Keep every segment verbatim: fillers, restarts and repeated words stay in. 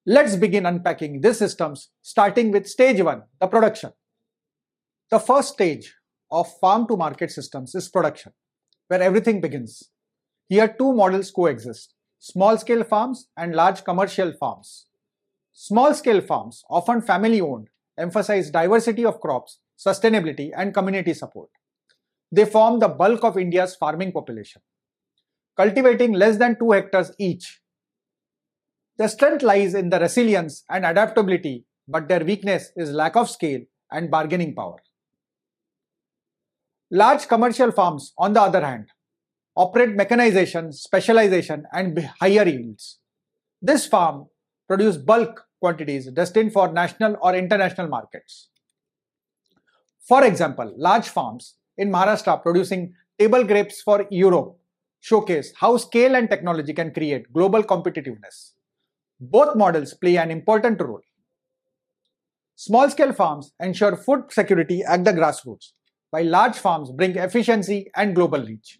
Let's begin unpacking these systems, starting with stage one, the production. The first stage of farm to market systems is production, where everything begins. Here two models coexist, small scale farms and large commercial farms. Small scale farms, often family owned, emphasize diversity of crops, sustainability and community support. They form the bulk of India's farming population, cultivating less than two hectares each. Their strength lies in the resilience and adaptability, but their weakness is lack of scale and bargaining power. Large commercial farms, on the other hand, operate mechanization, specialization and higher yields. This farm produce bulk quantities destined for national or international markets. For example, large farms in Maharashtra producing table grapes for Europe showcase how scale and technology can create global competitiveness. Both models play an important role. Small-scale farms ensure food security at the grassroots, while large farms bring efficiency and global reach.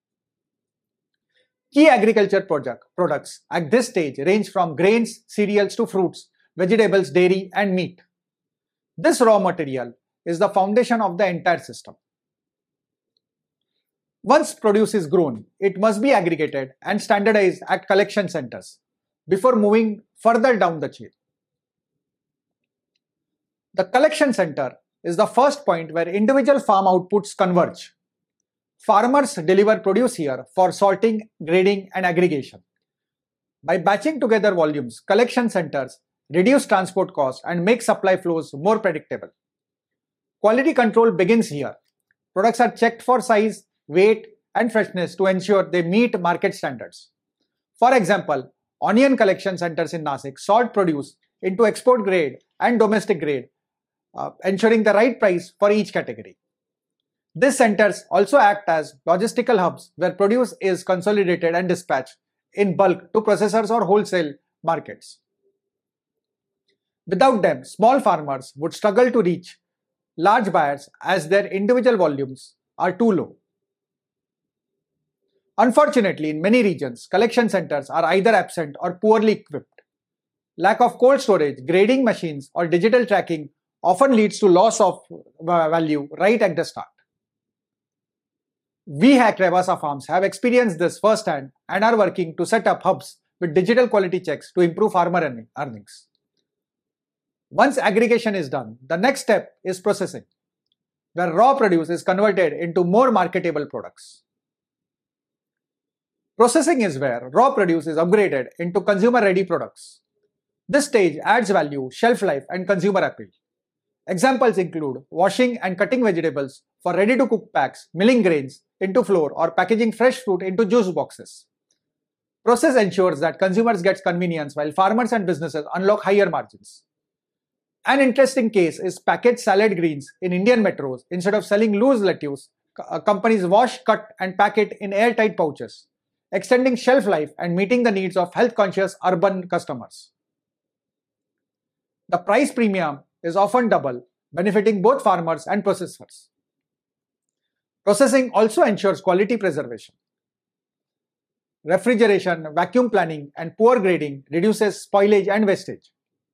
Key agriculture project, products at this stage range from grains, cereals to fruits, vegetables, dairy and meat. This raw material is the foundation of the entire system. Once produce is grown, it must be aggregated and standardized at collection centers before moving further down the chain. The collection center is the first point where individual farm outputs converge. Farmers deliver produce here for sorting, grading and aggregation. By batching together volumes, collection centers reduce transport costs and make supply flows more predictable. Quality control begins here. Products are checked for size, weight and freshness to ensure they meet market standards. For example, onion collection centers in Nasik sort produce into export grade and domestic grade, uh, ensuring the right price for each category. These centers also act as logistical hubs where produce is consolidated and dispatched in bulk to processors or wholesale markets. Without them, small farmers would struggle to reach large buyers as their individual volumes are too low. Unfortunately, in many regions, collection centers are either absent or poorly equipped. Lack of cold storage, grading machines, or digital tracking often leads to loss of value right at the start. We at Revasa Farms have experienced this firsthand and are working to set up hubs with digital quality checks to improve farmer earnings. Once aggregation is done, the next step is processing, where raw produce is converted into more marketable products. Processing is where raw produce is upgraded into consumer-ready products. This stage adds value, shelf life and consumer appeal. Examples include washing and cutting vegetables for ready-to-cook packs, milling grains into flour or packaging fresh fruit into juice boxes. Process ensures that consumers get convenience while farmers and businesses unlock higher margins. An interesting case is packaged salad greens in Indian metros. Instead of selling loose lettuce, companies wash, cut and pack it in airtight pouches, extending shelf life and meeting the needs of health-conscious urban customers. The price premium is often double, benefiting both farmers and processors. Processing also ensures quality preservation. Refrigeration, vacuum planning, and poor grading reduces spoilage and wastage.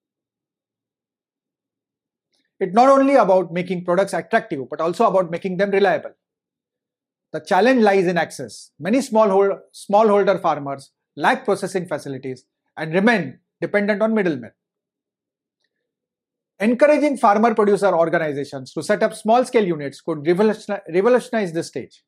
It's not only about making products attractive, but also about making them reliable. The challenge lies in access. Many smallholder, smallholder farmers lack processing facilities and remain dependent on middlemen. Encouraging farmer-producer organizations to set up small-scale units could revolutionize this stage.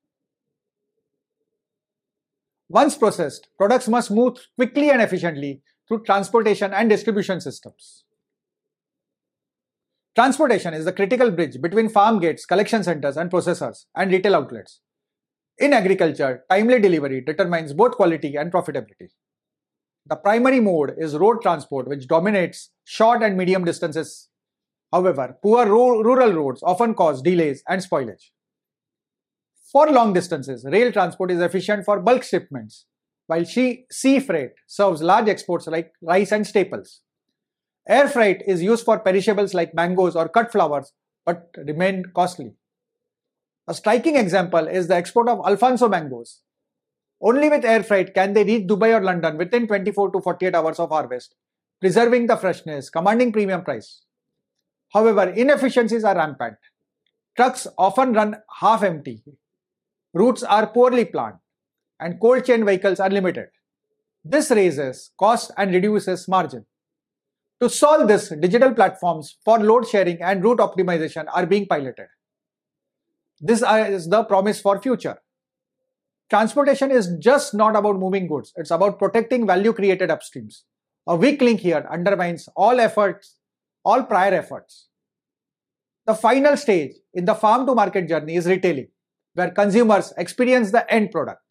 Once processed, products must move quickly and efficiently through transportation and distribution systems. Transportation is the critical bridge between farm gates, collection centers and processors and retail outlets. In agriculture, timely delivery determines both quality and profitability. The primary mode is road transport, which dominates short and medium distances. However, poor rural roads often cause delays and spoilage. For long distances, rail transport is efficient for bulk shipments, while sea freight serves large exports like rice and staples. Air freight is used for perishables like mangoes or cut flowers, but remain costly. A striking example is the export of Alfonso mangoes. Only with air freight can they reach Dubai or London within twenty-four to forty-eight hours of harvest, preserving the freshness, commanding premium price. However, inefficiencies are rampant. Trucks often run half empty, routes are poorly planned, and cold chain vehicles are limited. This raises cost and reduces margin. To solve this, digital platforms for load sharing and route optimization are being piloted. This is the promise for future. Transportation is just not about moving goods, it's about protecting value created upstreams. A weak link here undermines all efforts, all prior efforts. The final stage in the farm to market journey is retailing, where consumers experience the end product.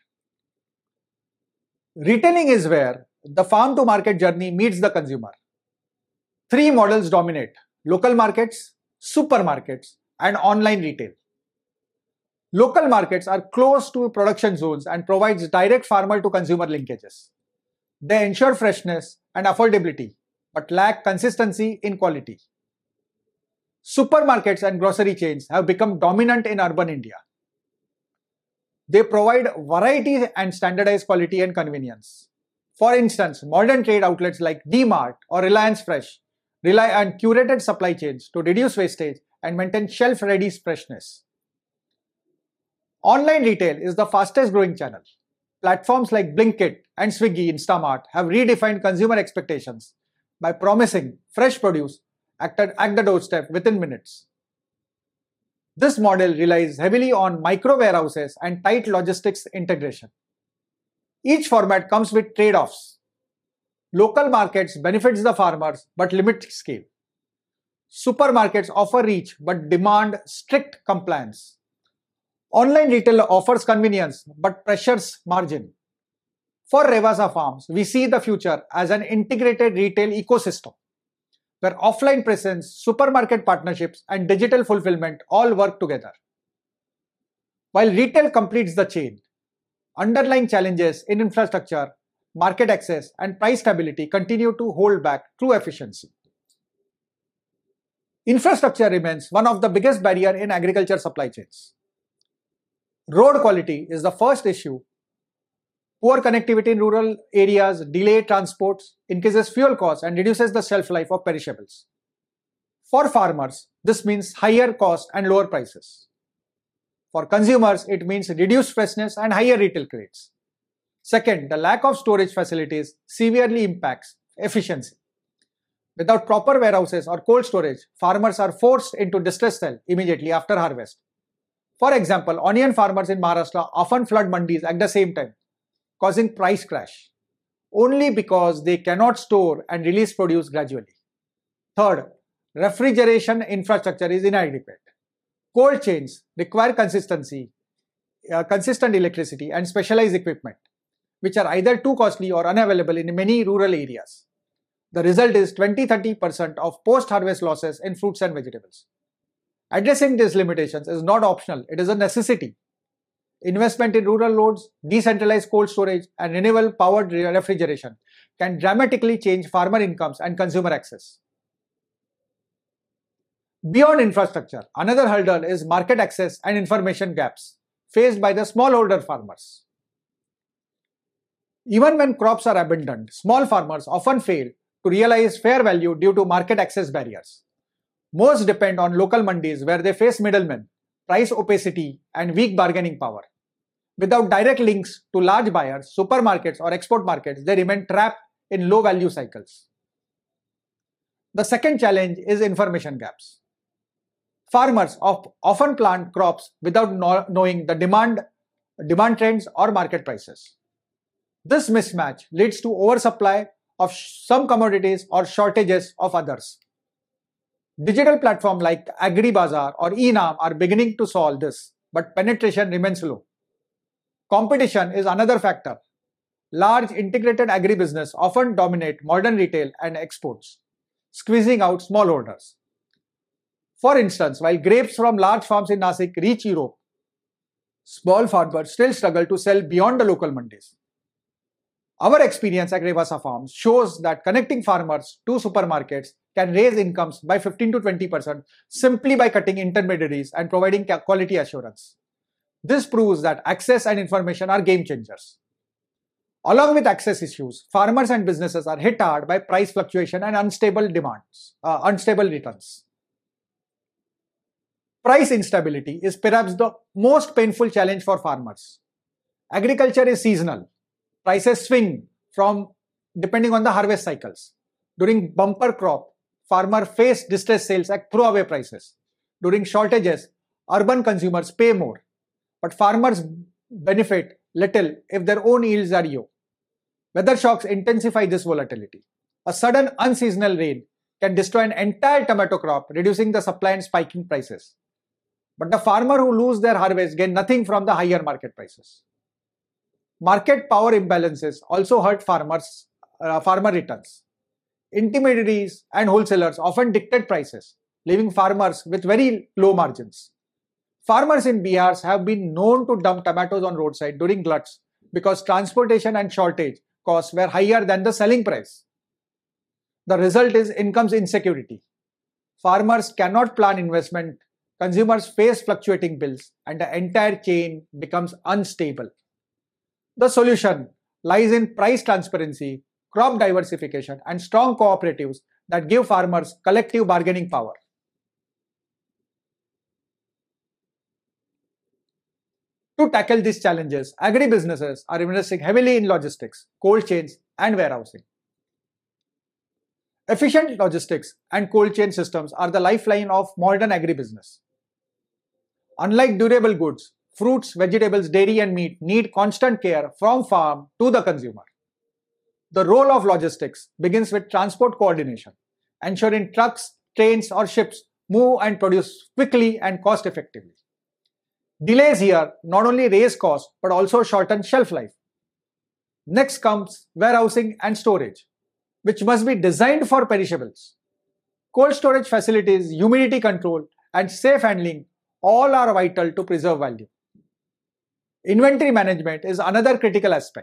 Retailing is where the farm to market journey meets the consumer. Three models dominate: local markets, supermarkets, and online retail. Local markets are close to production zones and provides direct farmer to consumer linkages. They ensure freshness and affordability, but lack consistency in quality. Supermarkets and grocery chains have become dominant in urban India. They provide variety and standardized quality and convenience. For instance, modern trade outlets like D-Mart or Reliance Fresh rely on curated supply chains to reduce wastage and maintain shelf-ready freshness. Online retail is the fastest growing channel. Platforms like Blinkit and Swiggy Instamart have redefined consumer expectations by promising fresh produce at the doorstep within minutes. This model relies heavily on micro warehouses and tight logistics integration. Each format comes with trade-offs. Local markets benefits the farmers but limit scale. Supermarkets offer reach but demand strict compliance. Online retail offers convenience but pressures margin. For Revasa Farms, we see the future as an integrated retail ecosystem, where offline presence, supermarket partnerships, and digital fulfillment all work together. While retail completes the chain, underlying challenges in infrastructure, market access, and price stability continue to hold back true efficiency. Infrastructure remains one of the biggest barriers in agriculture supply chains. Road quality is the first issue. Poor connectivity in rural areas delay transports, increases fuel costs, and reduces the shelf life of perishables. For farmers, this means higher costs and lower prices. For consumers, it means reduced freshness and higher retail rates. Second, the lack of storage facilities severely impacts efficiency. Without proper warehouses or cold storage, farmers are forced into distress sell immediately after harvest. For example, onion farmers in Maharashtra often flood mandis at the same time, causing price crash, only because they cannot store and release produce gradually. Third, refrigeration infrastructure is inadequate. Cold chains require consistency, uh, consistent electricity and specialized equipment, which are either too costly or unavailable in many rural areas. The result is twenty to thirty percent of post-harvest losses in fruits and vegetables. Addressing these limitations is not optional, it is a necessity. Investment in rural loads, decentralized cold storage, and renewable powered refrigeration can dramatically change farmer incomes and consumer access. Beyond infrastructure, another hurdle is market access and information gaps faced by the smallholder farmers. Even when crops are abundant, small farmers often fail to realize fair value due to market access barriers. Most depend on local mandis where they face middlemen, price opacity, and weak bargaining power. Without direct links to large buyers, supermarkets, or export markets, they remain trapped in low value cycles. The second challenge is information gaps. Farmers often plant crops without knowing the demand, demand trends or market prices. This mismatch leads to oversupply of some commodities or shortages of others. Digital platforms like AgriBazaar or eNAM are beginning to solve this, but penetration remains low. Competition is another factor. Large integrated agribusiness often dominate modern retail and exports, squeezing out smallholders. For instance, while grapes from large farms in Nasik reach Europe, small farmers still struggle to sell beyond the local mandis. Our experience at Revasa Farms shows that connecting farmers to supermarkets can raise incomes by fifteen to twenty percent simply by cutting intermediaries and providing quality assurance. This proves that access and information are game changers. Along with access issues, farmers and businesses are hit hard by price fluctuation and unstable demands, uh, unstable returns. Price instability is perhaps the most painful challenge for farmers. Agriculture is seasonal. Prices swing from depending on the harvest cycles. During bumper crop, farmers face distress sales at throwaway prices. During shortages, urban consumers pay more. But farmers benefit little if their own yields are low. Weather shocks intensify this volatility. A sudden unseasonal rain can destroy an entire tomato crop, reducing the supply and spiking prices. But the farmer who lose their harvest gain nothing from the higher market prices. Market power imbalances also hurt farmers, uh, farmer returns. Intermediaries and wholesalers often dictate prices, leaving farmers with very low margins. Farmers in Bihar have been known to dump tomatoes on roadside during gluts because transportation and shortage costs were higher than the selling price. The result is incomes insecurity. Farmers cannot plan investment, consumers face fluctuating bills, and the entire chain becomes unstable. The solution lies in price transparency, crop diversification, and strong cooperatives that give farmers collective bargaining power. To tackle these challenges, agri-businesses are investing heavily in logistics, cold chains, and warehousing. Efficient logistics and cold chain systems are the lifeline of modern agri-business. Unlike durable goods, fruits, vegetables, dairy, and meat need constant care from farm to the consumer. The role of logistics begins with transport coordination, ensuring trucks, trains, or ships move and produce quickly and cost effectively. Delays here not only raise costs but also shorten shelf life. Next comes warehousing and storage, which must be designed for perishables. Cold storage facilities, humidity control, and safe handling all are vital to preserve value. Inventory management is another critical aspect.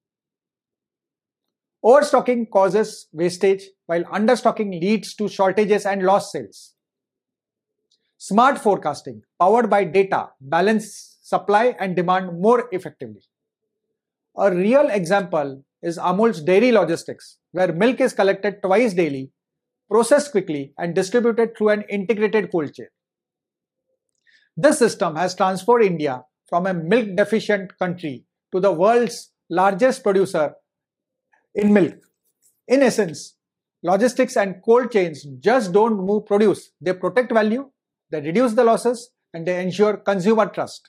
Overstocking causes wastage, while understocking leads to shortages and lost sales. Smart forecasting, powered by data, balance supply and demand more effectively. A real example is Amul's dairy logistics, where milk is collected twice daily, processed quickly, and distributed through an integrated cold chain. This system has transformed India from a milk-deficient country to the world's largest producer in milk. In essence, logistics and cold chains just don't move produce, they protect value, they reduce the losses, and they ensure consumer trust.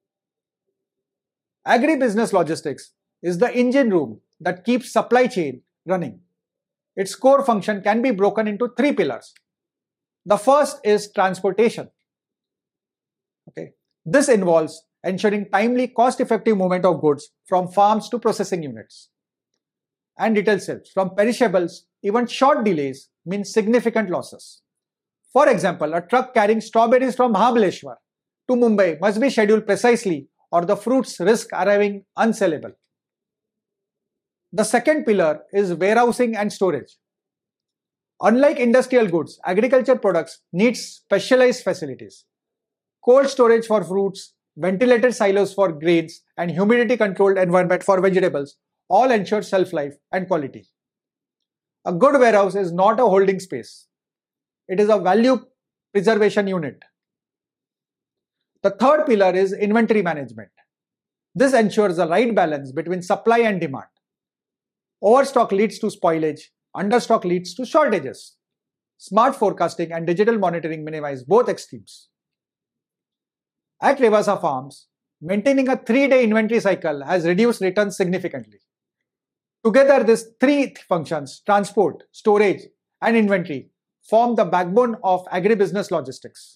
Agribusiness logistics is the engine room that keeps supply chain running. Its core function can be broken into three pillars. The first is transportation. Okay. This involves ensuring timely, cost-effective movement of goods from farms to processing units and retail sales. From perishables, even short delays mean significant losses. For example, a truck carrying strawberries from Mahabaleshwar to Mumbai must be scheduled precisely or the fruits risk arriving unsellable. The second pillar is warehousing and storage. Unlike industrial goods, agriculture products need specialized facilities. Cold storage for fruits, ventilated silos for grains, and humidity-controlled environment for vegetables all ensure shelf life and quality. A good warehouse is not a holding space. It is a value preservation unit. The third pillar is inventory management. This ensures the right balance between supply and demand. Overstock leads to spoilage, understock leads to shortages. Smart forecasting and digital monitoring minimize both extremes. At Revasa Farms, maintaining a three-day inventory cycle has reduced returns significantly. Together, these three functions, transport, storage, and inventory, form the backbone of agribusiness logistics.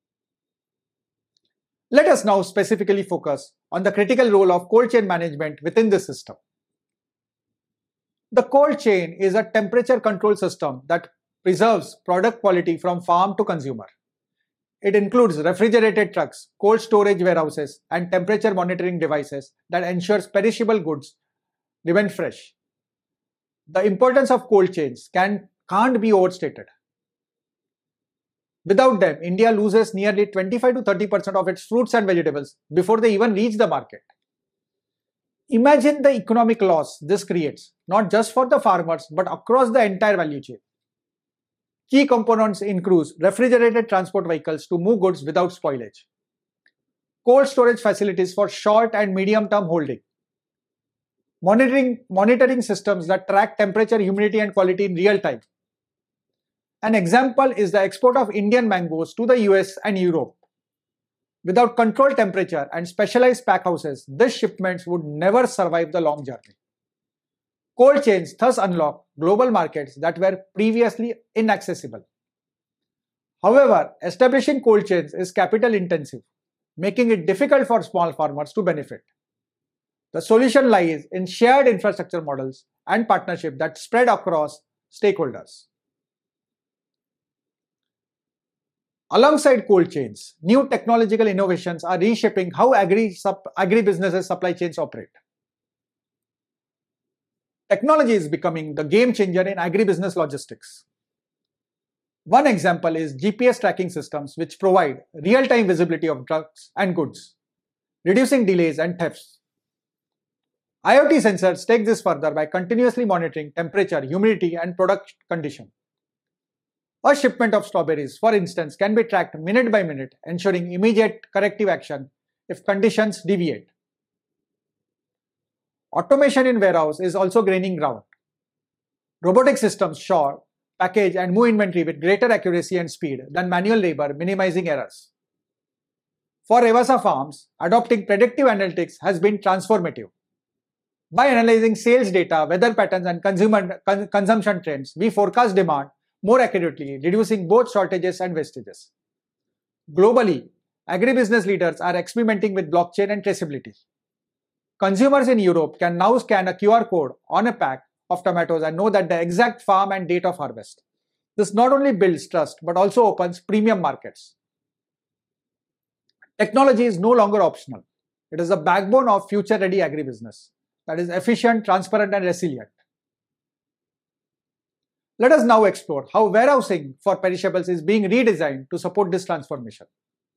Let us now specifically focus on the critical role of cold chain management within this system. The cold chain is a temperature control system that preserves product quality from farm to consumer. It includes refrigerated trucks, cold storage warehouses, and temperature monitoring devices that ensures perishable goods remain fresh. The importance of cold chains can, can't be overstated. Without them, India loses nearly twenty-five to thirty percent of its fruits and vegetables before they even reach the market. Imagine the economic loss this creates, not just for the farmers but across the entire value chain. Key components include refrigerated transport vehicles to move goods without spoilage, cold storage facilities for short and medium term holding, monitoring, monitoring systems that track temperature, humidity, and quality in real time. An example is the export of Indian mangoes to the U S and Europe. Without controlled temperature and specialized packhouses, these shipments would never survive the long journey. Cold chains thus unlock global markets that were previously inaccessible. However, establishing cold chains is capital intensive, making it difficult for small farmers to benefit. The solution lies in shared infrastructure models and partnership that spread across stakeholders. Alongside cold chains, new technological innovations are reshaping how agri agribusinesses supply chains operate. Technology is becoming the game changer in agribusiness logistics. One example is G P S tracking systems, which provide real-time visibility of trucks and goods, reducing delays and thefts. IoT sensors take this further by continuously monitoring temperature, humidity, and product condition. A shipment of strawberries, for instance, can be tracked minute by minute, ensuring immediate corrective action if conditions deviate. Automation in warehouse is also gaining ground. Robotic systems sort, package, and move inventory with greater accuracy and speed than manual labor, minimizing errors. For Revasa Farms, adopting predictive analytics has been transformative. By analyzing sales data, weather patterns, and consumer, con consumption trends, we forecast demand more accurately, reducing both shortages and wastages. Globally, agribusiness leaders are experimenting with blockchain and traceability. Consumers in Europe can now scan a Q R code on a pack of tomatoes and know that the exact farm and date of harvest. This not only builds trust but also opens premium markets. Technology is no longer optional. It is the backbone of future-ready agribusiness that is efficient, transparent, and resilient. Let us now explore how warehousing for perishables is being redesigned to support this transformation.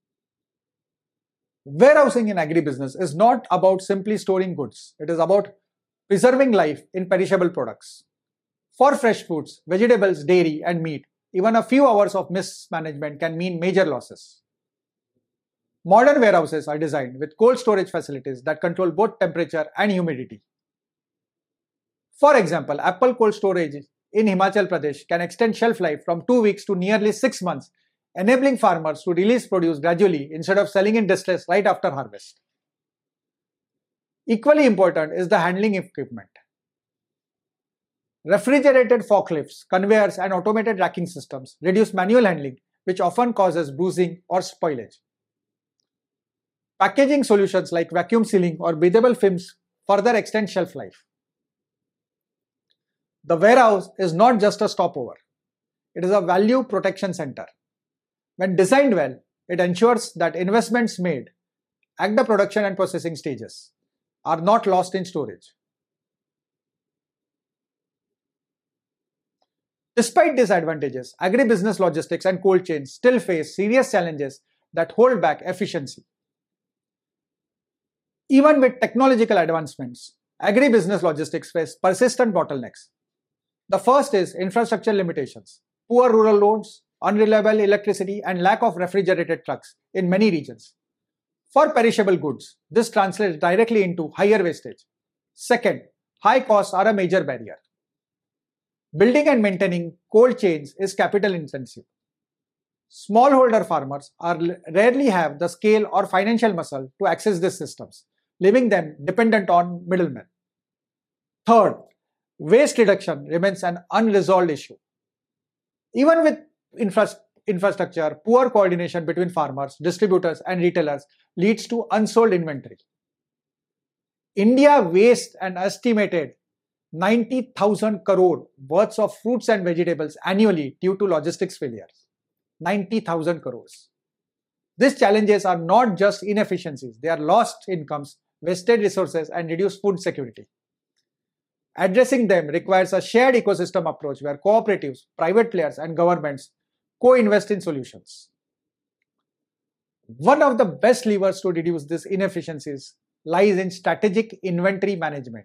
Warehousing in agribusiness is not about simply storing goods. It is about preserving life in perishable products. For fresh foods, vegetables, dairy, and meat, even a few hours of mismanagement can mean major losses. Modern warehouses are designed with cold storage facilities that control both temperature and humidity. For example, apple cold storage in Himachal Pradesh can extend shelf life from two weeks to nearly six months, enabling farmers to release produce gradually instead of selling in distress right after harvest. Equally important is the handling equipment. Refrigerated forklifts, conveyors, and automated racking systems reduce manual handling, which often causes bruising or spoilage. Packaging solutions like vacuum sealing or breathable films further extend shelf life. The warehouse is not just a stopover. It is a value protection center. When designed well, it ensures that investments made at the production and processing stages are not lost in storage. Despite these advantages, agribusiness logistics and cold chains still face serious challenges that hold back efficiency. Even with technological advancements, agribusiness logistics face persistent bottlenecks. The first is infrastructure limitations, poor rural roads, unreliable electricity, and lack of refrigerated trucks in many regions. For perishable goods, this translates directly into higher wastage. Second, high costs are a major barrier. Building and maintaining cold chains is capital intensive. Smallholder farmers are rarely have the scale or financial muscle to access these systems, leaving them dependent on middlemen. Third, waste reduction remains an unresolved issue. Even with infra infrastructure, poor coordination between farmers, distributors, and retailers leads to unsold inventory. India wastes an estimated ninety thousand crore worth of fruits and vegetables annually due to logistics failures. ninety thousand crores. These challenges are not just inefficiencies, they are lost incomes, wasted resources, and reduced food security. Addressing them requires a shared ecosystem approach where cooperatives, private players, and governments co-invest in solutions. One of the best levers to reduce these inefficiencies lies in strategic inventory management.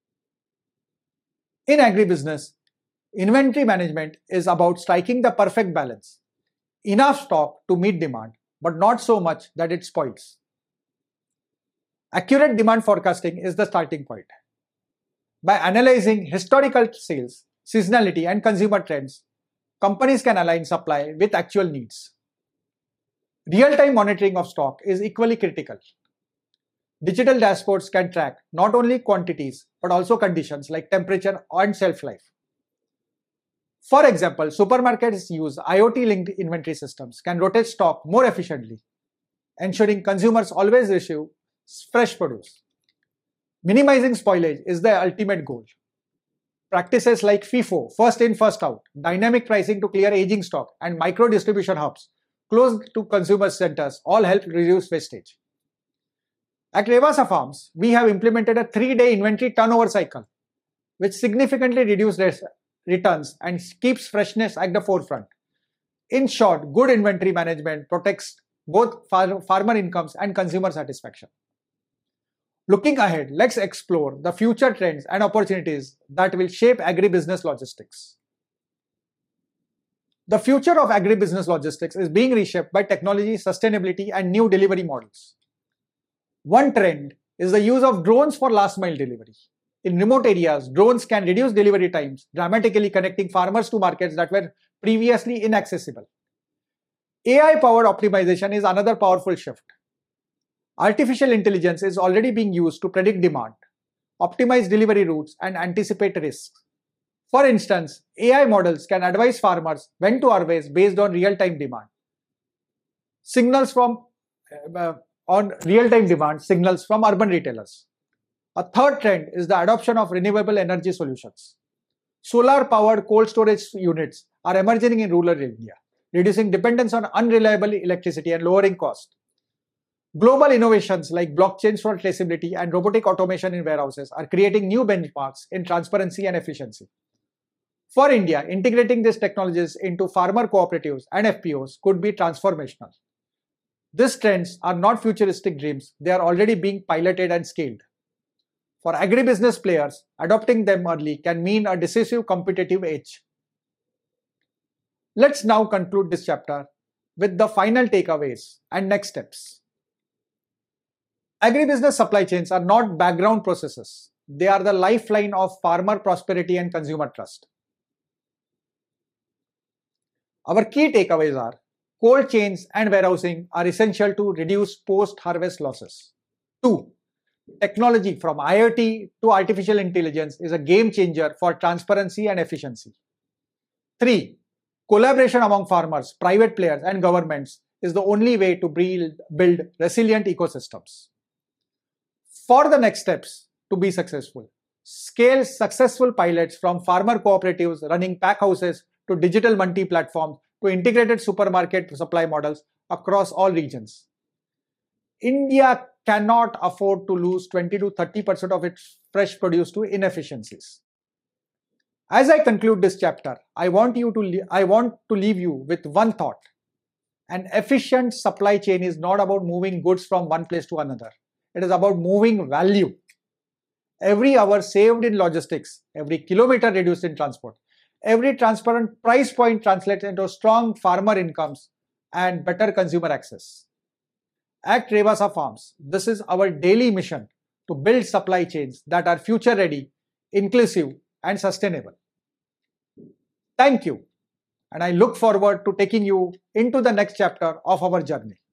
In agribusiness, inventory management is about striking the perfect balance. Enough stock to meet demand, but not so much that it spoils. Accurate demand forecasting is the starting point. By analyzing historical sales, seasonality, and consumer trends, companies can align supply with actual needs. Real-time monitoring of stock is equally critical. Digital dashboards can track not only quantities but also conditions like temperature and shelf life. For example, supermarkets use IoT-linked inventory systems can rotate stock more efficiently, ensuring consumers always receive fresh produce. Minimizing spoilage is the ultimate goal. Practices like FIFO, first in, first out, dynamic pricing to clear aging stock, and micro distribution hubs close to consumer centers all help reduce wastage. At Revasa Farms, we have implemented a three-day inventory turnover cycle, which significantly reduces returns and keeps freshness at the forefront. In short, good inventory management protects both far farmer incomes and consumer satisfaction. Looking ahead, let's explore the future trends and opportunities that will shape agribusiness logistics. The future of agribusiness logistics is being reshaped by technology, sustainability, and new delivery models. One trend is the use of drones for last mile delivery. In remote areas, drones can reduce delivery times, dramatically connecting farmers to markets that were previously inaccessible. A I-powered optimization is another powerful shift. Artificial intelligence is already being used to predict demand, optimize delivery routes, and anticipate risks. For instance, A I models can advise farmers when to harvest based on real-time demand. Signals from uh, on real-time demand signals from urban retailers. A third trend is the adoption of renewable energy solutions. Solar-powered cold storage units are emerging in rural India, reducing dependence on unreliable electricity and lowering cost. Global innovations like blockchains for traceability and robotic automation in warehouses are creating new benchmarks in transparency and efficiency. For India, integrating these technologies into farmer cooperatives and F P Os could be transformational. These trends are not futuristic dreams, they are already being piloted and scaled. For agribusiness players, adopting them early can mean a decisive competitive edge. Let's now conclude this chapter with the final takeaways and next steps. Agribusiness supply chains are not background processes. They are the lifeline of farmer prosperity and consumer trust. Our key takeaways are: cold chains and warehousing are essential to reduce post-harvest losses. Two, technology from IoT to artificial intelligence is a game changer for transparency and efficiency. Three, collaboration among farmers, private players, and governments is the only way to build, build resilient ecosystems. For the next steps to be successful, scale successful pilots from farmer cooperatives running pack houses to digital multi-platforms to integrated supermarket supply models across all regions. India cannot afford to lose twenty to thirty percent of its fresh produce to inefficiencies. As I conclude this chapter, I want you to I want to leave you with one thought. An efficient supply chain is not about moving goods from one place to another. It is about moving value. Every hour saved in logistics, every kilometer reduced in transport, every transparent price point translates into strong farmer incomes and better consumer access. At Revasa Farms, this is our daily mission to build supply chains that are future ready, inclusive, and sustainable. Thank you, and I look forward to taking you into the next chapter of our journey.